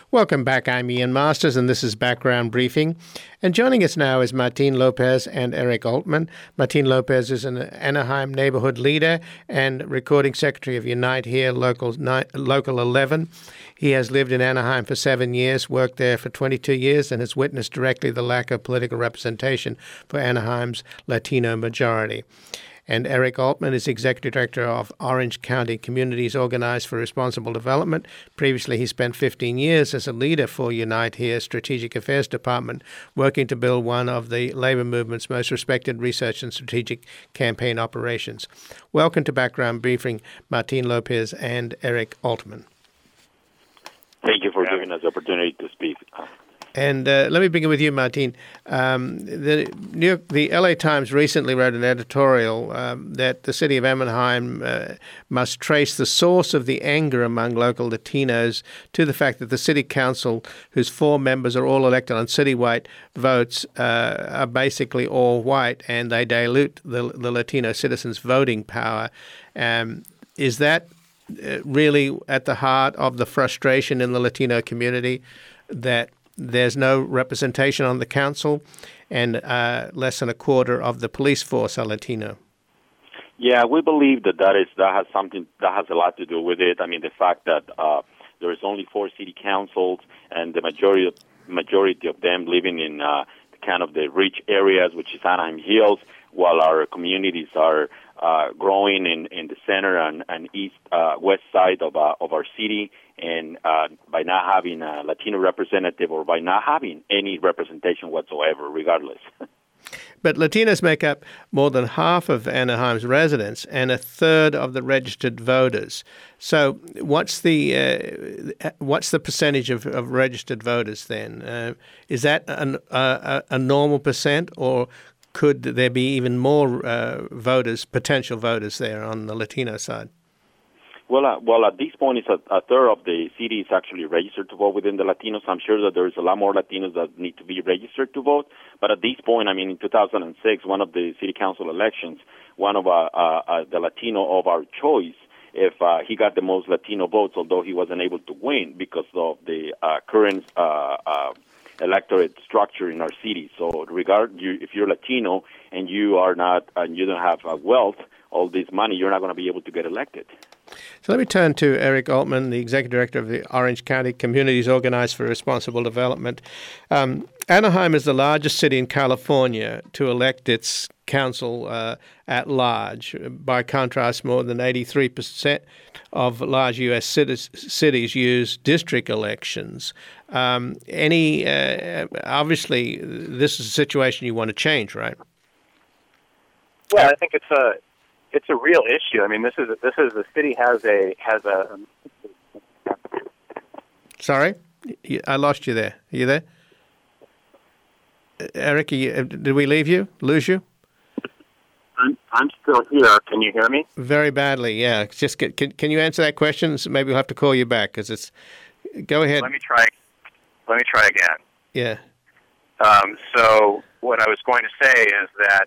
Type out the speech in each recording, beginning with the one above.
Welcome back. I'm Ian Masters, and this is Background Briefing. And joining us now is Martin Lopez and Eric Altman. Martin Lopez is an Anaheim neighborhood leader and recording secretary of Unite Here Local 11. He has lived in Anaheim for 7 years, worked there for 22 years, and has witnessed directly the lack of political representation for Anaheim's Latino majority. And Eric Altman is Executive Director of Orange County Communities Organized for Responsible Development. Previously, he spent 15 years as a leader for Unite Here Strategic Affairs Department, working to build one of the labor movement's most respected research and strategic campaign operations. Welcome to Background Briefing, Martin Lopez and Eric Altman. Thank you for giving us the opportunity to speak. And let me begin with you, Martin. The LA Times recently wrote an editorial that the city of Anaheim must trace the source of the anger among local Latinos to the fact that the city council, whose 4 members are all elected on citywide votes, are basically all white, and they dilute the Latino citizens' voting power. Is that really at the heart of the frustration in the Latino community, that there's no representation on the council, and less than a quarter of the police force are Latino? Yeah, we believe that has a lot to do with it. I mean, the fact that there is only 4 city councils, and the majority of them living in kind of the rich areas, which is Anaheim Hills, while our communities are growing in the center and east west side of our city. And by not having a Latino representative, or by not having any representation whatsoever, regardless. But Latinos make up more than half of Anaheim's residents and a third of the registered voters. So what's the percentage of registered voters then? Is that a normal percent, or could there be even more potential voters there on the Latino side? Well, at this point, it's a third of the city is actually registered to vote within the Latinos. I'm sure that there's a lot more Latinos that need to be registered to vote. But at this point, I mean, in 2006, one of the city council elections, one of the Latino of our choice, if he got the most Latino votes, although he wasn't able to win because of the current electorate structure in our city. So, if you're Latino and you are not, and you don't have wealth, all this money, you're not going to be able to get elected. So let me turn to Eric Altman, the Executive Director of the Orange County Communities Organized for Responsible Development. Anaheim is the largest city in California to elect its council at large. By contrast, more than 83% of large U.S. cities use district elections. Obviously, this is a situation you want to change, right? Well, I think it's a real issue. I mean, the city has a. Sorry, I lost you there. Are you there, Eric? Did we lose you? I'm still here. Can you hear me? Very badly. Yeah. Just can you answer that question? So maybe we'll have to call you back because it's. Go ahead. Let me try again. Yeah. So what I was going to say is that.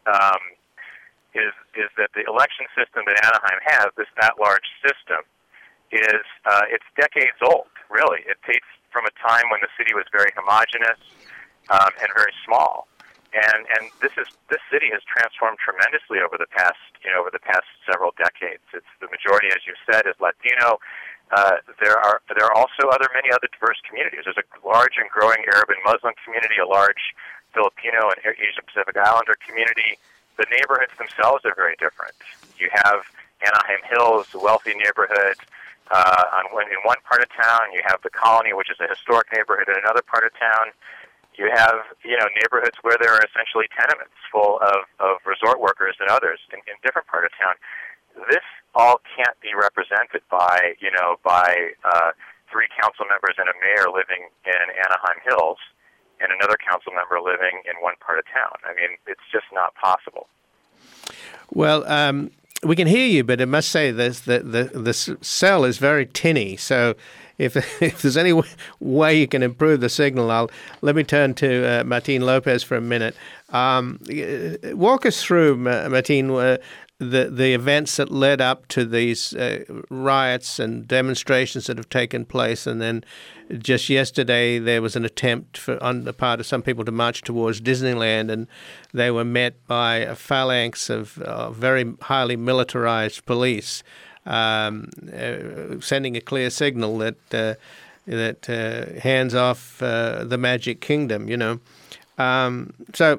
Is that the election system that Anaheim has, this at-large system, is it's decades old, really. It dates from a time when the city was very homogeneous and very small, and this city has transformed tremendously over the past several decades. It's the majority, as you said, is Latino. There are also many other diverse communities. There's a large and growing Arab and Muslim community, a large Filipino and Asian Pacific Islander community. The neighborhoods themselves are very different. You have Anaheim Hills, a wealthy neighborhood. In one part of town, you have the Colony, which is a historic neighborhood. In another part of town, you have neighborhoods where there are essentially tenements full of resort workers and others in different part of town. This all can't be represented by 3 council members and a mayor living in Anaheim Hills, and another council member living in one part of town. I mean, it's just not possible. Well, we can hear you, but I must say this: the cell is very tinny. So, if there's any way you can improve the signal, let me turn to Martin Lopez for a minute. Walk us through, Martin. the events that led up to these riots and demonstrations that have taken place, and then just yesterday there was an attempt on the part of some people to march towards Disneyland, and they were met by a phalanx of very highly militarized police, sending a clear signal that hands off the Magic Kingdom, So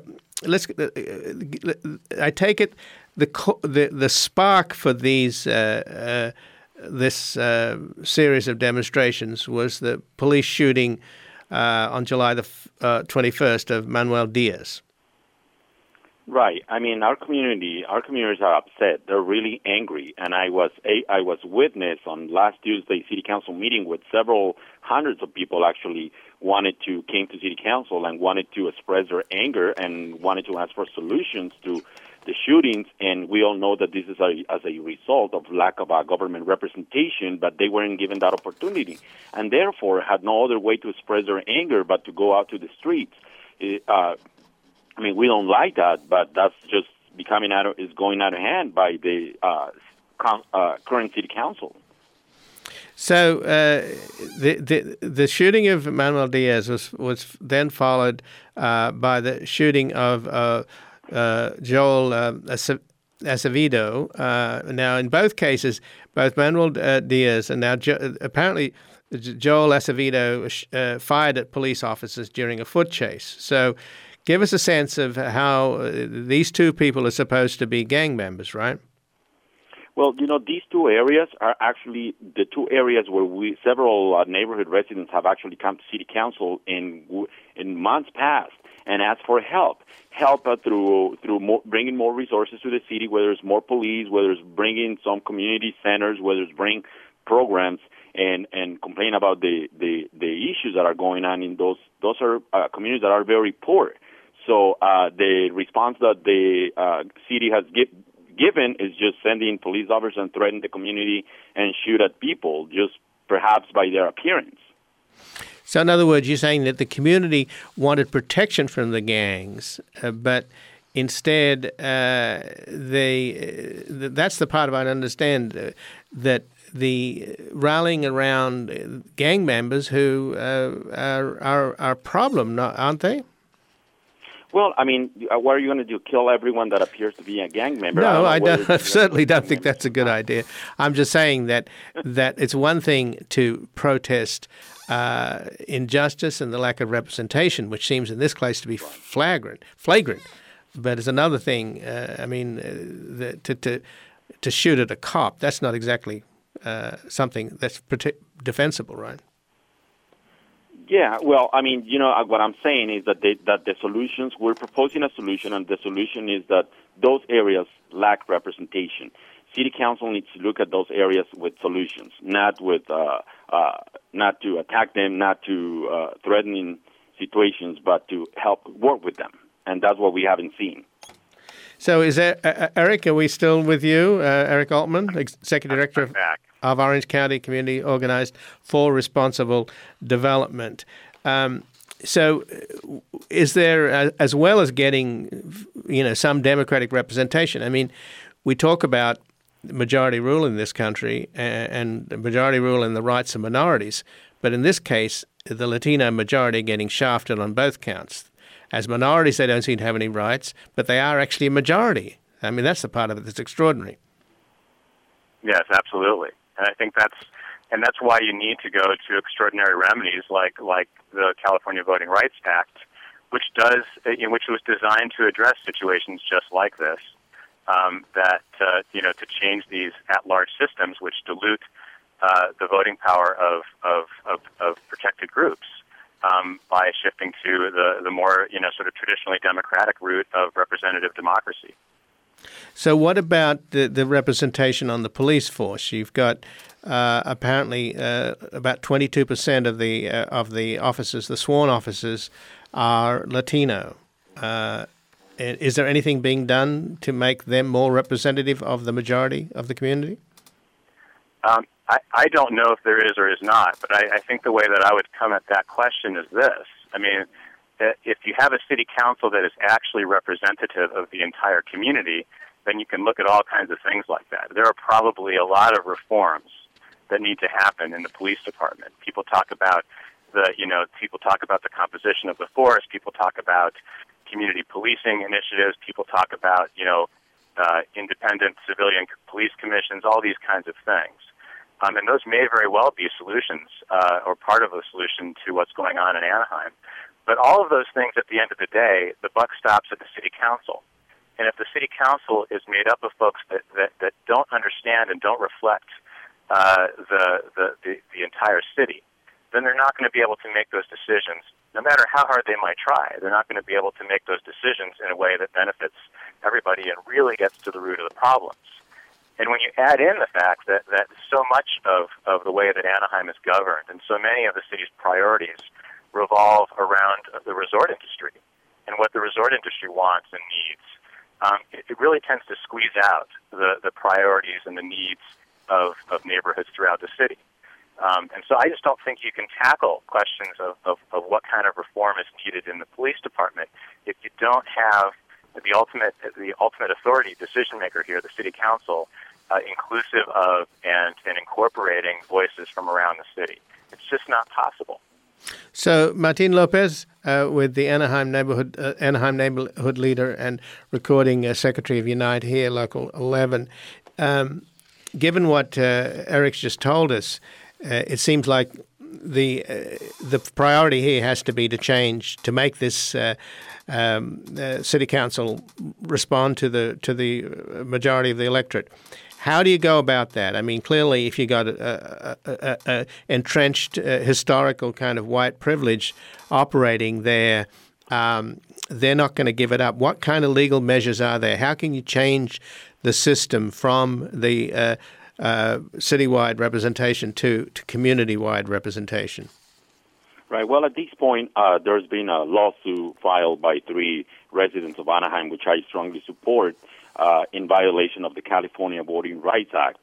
I take it the spark for this series of demonstrations was the police shooting on July the 21st of Manuel Diaz. Right. I mean, our communities are upset. They're really angry. And I was witness on last Tuesday City Council meeting with several hundreds of people actually came to City Council and wanted to express their anger and wanted to ask for solutions to the shootings. And we all know that this is as a result of lack of government representation, but they weren't given that opportunity, and therefore had no other way to express their anger but to go out to the streets. I mean, we don't like that, but that's just going out of hand by the current city council. So the shooting of Manuel Diaz was then followed by the shooting of Joel Acevedo. Now, in both cases, both Manuel Diaz and now apparently Joel Acevedo fired at police officers during a foot chase. So give us a sense of how these two people are supposed to be gang members, right? Well, these two areas are actually the two areas where several neighborhood residents have actually come to City Council in months past and asked for help through bringing more resources to the city, whether it's more police, whether it's bringing some community centers, whether it's bringing programs, and complain about the issues that are going on in those are communities that are very poor. So the response that the city has given is just sending police officers and threaten the community and shoot at people, just perhaps by their appearance. So in other words, you're saying that the community wanted protection from the gangs, but instead that's the part of I understand, that the rallying around gang members who are a problem, aren't they? Well, I mean, what are you going to do? Kill everyone that appears to be a gang member? No, I certainly don't think that's a good idea. I'm just saying that it's one thing to protest injustice and the lack of representation, which seems in this case to be flagrant. But it's another thing. To shoot at a cop, that's not exactly something that's defensible, right? Yeah, well, I mean, what I'm saying is that the solutions, we're proposing a solution, and the solution is that those areas lack representation. City Council needs to look at those areas with solutions, not to attack them, not to threatening situations, but to help work with them, and that's what we haven't seen. So is there, Eric, are we still with you? Eric Altman, Executive Director of Orange County Community Organized for Responsible Development. So is there, as well as getting, some democratic representation, I mean, we talk about majority rule in this country and majority rule in the rights of minorities, but in this case, the Latino majority are getting shafted on both counts. As minorities, they don't seem to have any rights, but they are actually a majority. I mean, that's the part of it that's extraordinary. Yes, absolutely. And I think that's why you need to go to extraordinary remedies like the California Voting Rights Act, which was designed to address situations just like this, to change these at-large systems which dilute the voting power of protected groups. By shifting to the more sort of traditionally democratic route of representative democracy. So what about the representation on the police force? You've got apparently about 22% of the officers, the sworn officers, are Latino. Is there anything being done to make them more representative of the majority of the community? I don't know if there is or is not, but I think the way that I would come at that question is this. I mean, if you have a city council that is actually representative of the entire community, then you can look at all kinds of things like that. There are probably a lot of reforms that need to happen in the police department. People talk about the composition of the force. People talk about community policing initiatives. People talk about, independent civilian police commissions, all these kinds of things. And those may very well be solutions or part of the solution to what's going on in Anaheim. But all of those things, at the end of the day, the buck stops at the city council. And if the city council is made up of folks that don't understand and don't reflect the entire city, then they're not going to be able to make those decisions, no matter how hard they might try. They're not going to be able to make those decisions in a way that benefits everybody and really gets to the root of the problems. And when you add in the fact that so much of the way that Anaheim is governed and so many of the city's priorities revolve around the resort industry and what the resort industry wants and needs, it really tends to squeeze out the priorities and the needs of neighborhoods throughout the city. And so I just don't think you can tackle questions of what kind of reform is needed in the police department if you don't have the ultimate authority decision maker here, the city council, inclusive of and incorporating voices from around the city. It's just not possible. So, Martin Lopez, with the Anaheim neighborhood leader and recording secretary of Unite here, Local 11, given what Eric's just told us, it seems like the priority here has to be to make this city council respond to the majority of the electorate. How do you go about that? I mean, clearly, if you got a entrenched historical kind of white privilege operating there, they're not going to give it up. What kind of legal measures are there? How can you change the system from the citywide representation to community-wide representation? Right. Well, at this point, there's been a lawsuit filed by 3 residents of Anaheim, which I strongly support, in violation of the California Voting Rights Act,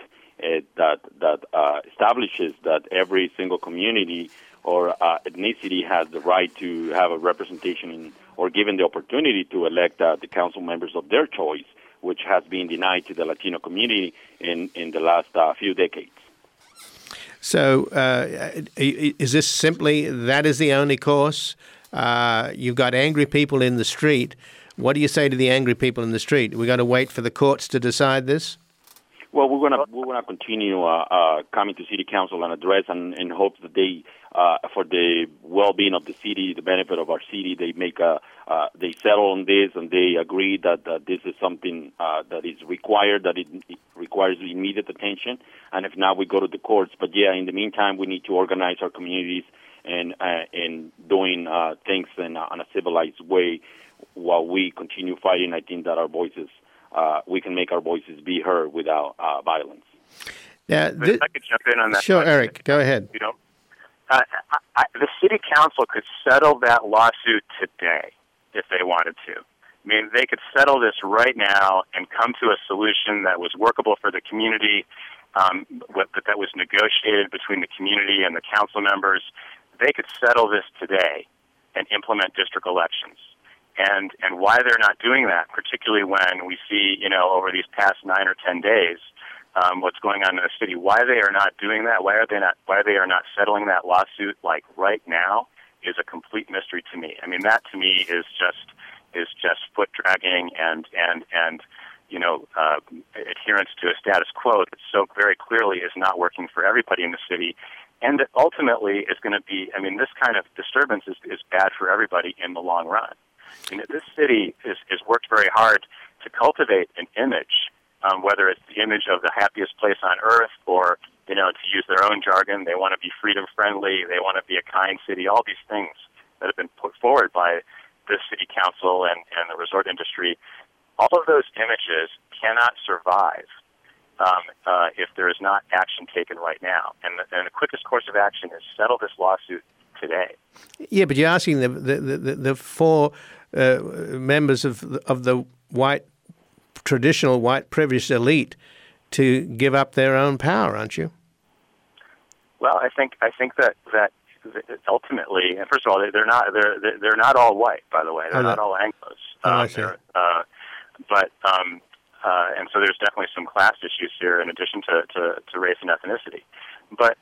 that establishes that every single community or ethnicity has the right to have a representation or given the opportunity to elect the council members of their choice, which has been denied to the Latino community in the last few decades. So is this simply that is the only course? You've got angry people in the street. What do you say to the angry people in the street? We're going to wait for the courts to decide this? Well, we're gonna continue coming to city council and address and hope that they, for the well-being of the city, the benefit of our city, they make they settle on this and they agree that this is something that is required, that it requires immediate attention. And if not, we go to the courts. But yeah, in the meantime, we need to organize our communities and doing things in a civilized way while we continue fighting. I think that our voices. We can make our voices be heard without violence. Yeah, if I could jump in on that. Sure, question, Eric, go ahead. You know, the city council could settle that lawsuit today if they wanted to. I mean, they could settle this right now and come to a solution that was workable for the community, that was negotiated between the community and the council members. They could settle this today and implement district elections. And why they're not doing that, particularly when we see, over these past 9 or 10 days, what's going on in the city, why they are not doing that, why they are not settling that lawsuit like right now is a complete mystery to me. I mean, that to me is just foot dragging and adherence to a status quo that so very clearly is not working for everybody in the city. And that ultimately is going to be, I mean, this kind of disturbance is bad for everybody in the long run. I mean, this city has worked very hard to cultivate an image, whether it's the image of the happiest place on earth or, to use their own jargon, they want to be freedom-friendly, they want to be a kind city, all these things that have been put forward by the city council and the resort industry. All of those images cannot survive if there is not action taken right now. And the quickest course of action is settle this lawsuit today. Yeah, but you're asking the 4 members of the traditional white privileged elite to give up their own power, aren't you? Well, I think that ultimately, and first of all, they're not all white, by the way. They're not all Anglos. I see. And so there's definitely some class issues here in addition to race and ethnicity. But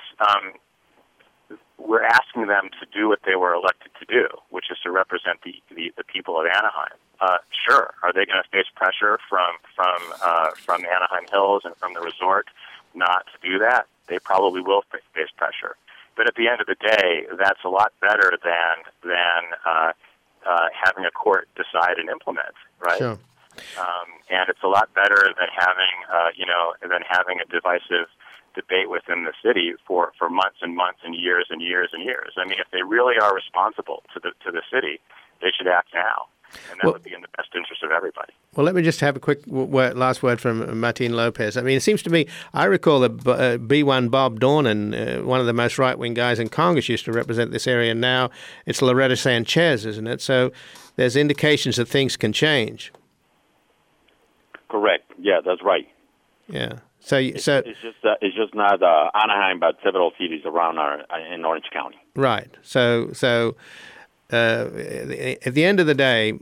we're asking them to do what they were elected to do, which is to represent the people of Anaheim. Sure, are they going to face pressure from the Anaheim Hills and from the resort not to do that? They probably will face pressure. But at the end of the day, that's a lot better than having a court decide and implement, right? Sure. And it's a lot better than having a divisive debate within the city for months and months and years and years and years. I mean, if they really are responsible to the city, they should act now, and that would be in the best interest of everybody. Well, let me just have a quick last word from Martin Lopez. I mean, it seems to me, I recall that B1 Bob Dornan, one of the most right-wing guys in Congress, used to represent this area. Now it's Loretta Sanchez, isn't it? So there's indications that things can change. Correct. Yeah, that's right. Yeah. It's just not Anaheim, but several cities around in Orange County. Right. So at the end of the day,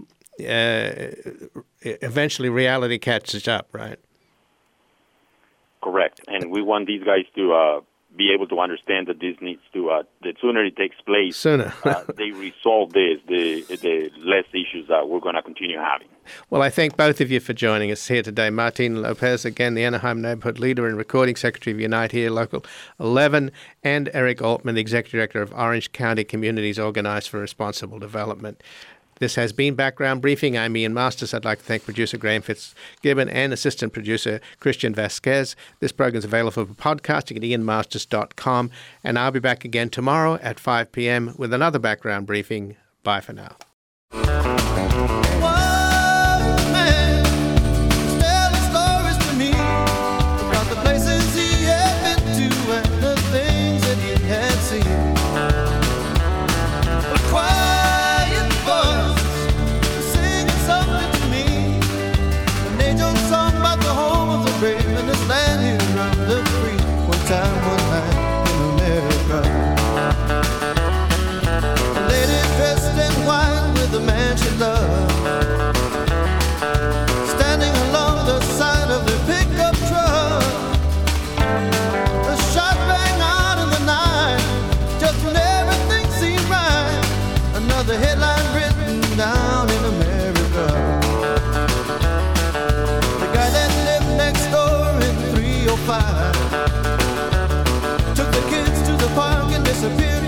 eventually reality catches up, right? Correct. And we want these guys to be able to understand that this needs to, the sooner it takes place, they resolve this, the less issues that we're going to continue having. Well, I thank both of you for joining us here today. Martin Lopez, again, the Anaheim Neighborhood Leader and Recording Secretary of Unite Here Local 11, and Eric Altman, the Executive Director of Orange County Communities Organized for Responsible Development. This has been Background Briefing. I'm Ian Masters. I'd like to thank producer Graham Fitzgibbon and assistant producer Christian Vasquez. This program is available for podcasting at ianmasters.com. And I'll be back again tomorrow at 5 p.m. with another Background Briefing. Bye for now. The headline written down in America. The guy that lived next door in 305 took the kids to the park and disappeared.